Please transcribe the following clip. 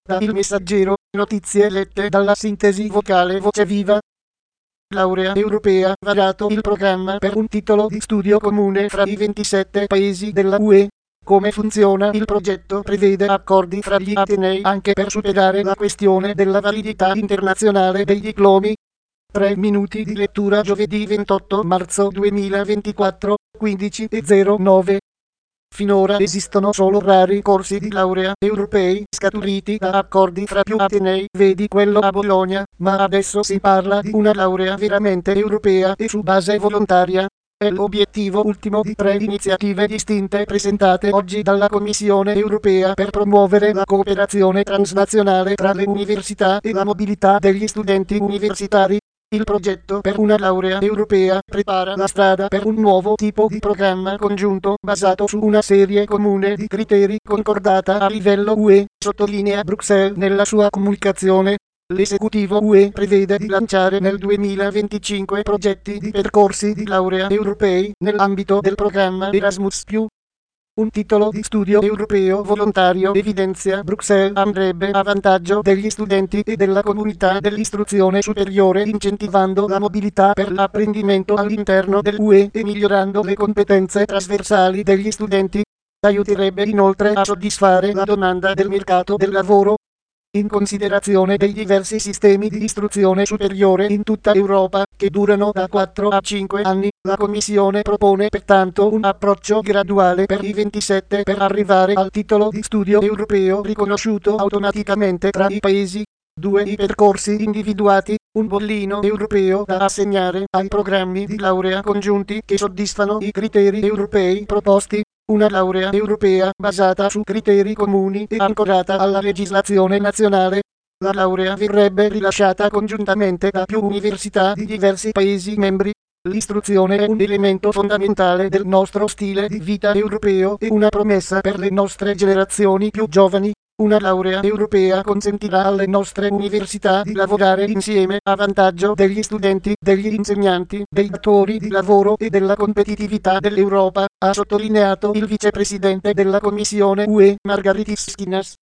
Da Il Messaggero, notizie lette dalla sintesi vocale Voce Viva. Laurea europea, varato il programma per un titolo di studio comune fra i 27 paesi della UE. Come funziona il progetto? Prevede accordi fra gli atenei anche per superare la questione della validità internazionale dei diplomi. 3 minuti di lettura giovedì 28 marzo 2024, 15:09. Finora esistono solo rari corsi di laurea europei scaturiti da accordi fra più atenei, vedi quello a Bologna, ma adesso si parla di una laurea veramente europea e su base volontaria. È l'obiettivo ultimo di 3 iniziative distinte presentate oggi dalla Commissione europea per promuovere la cooperazione transnazionale tra le università e la mobilità degli studenti universitari. Il progetto per una laurea europea prepara la strada per un nuovo tipo di programma congiunto basato su una serie comune di criteri concordata a livello UE, sottolinea Bruxelles nella sua comunicazione. L'esecutivo UE prevede di lanciare nel 2025 progetti di percorsi di laurea europei nell'ambito del programma Erasmus+. Un titolo di studio europeo volontario, evidenzia Bruxelles, andrebbe a vantaggio degli studenti e della comunità dell'istruzione superiore, incentivando la mobilità per l'apprendimento all'interno dell'UE e migliorando le competenze trasversali degli studenti. Aiuterebbe inoltre a soddisfare la domanda del mercato del lavoro. In considerazione dei diversi sistemi di istruzione superiore in tutta Europa, che durano da 4 a 5 anni, la Commissione propone pertanto un approccio graduale per i 27 per arrivare al titolo di studio europeo riconosciuto automaticamente tra i paesi. 2. I percorsi individuati, un bollino europeo da assegnare ai programmi di laurea congiunti che soddisfano i criteri europei proposti. Una laurea europea basata su criteri comuni e ancorata alla legislazione nazionale. La laurea verrebbe rilasciata congiuntamente da più università di diversi Paesi membri. L'istruzione è un elemento fondamentale del nostro stile di vita europeo e una promessa per le nostre generazioni più giovani. Una laurea europea consentirà alle nostre università di lavorare insieme a vantaggio degli studenti, degli insegnanti, dei datori di lavoro e della competitività dell'Europa, ha sottolineato il vicepresidente della Commissione UE, Margaritis Schinas.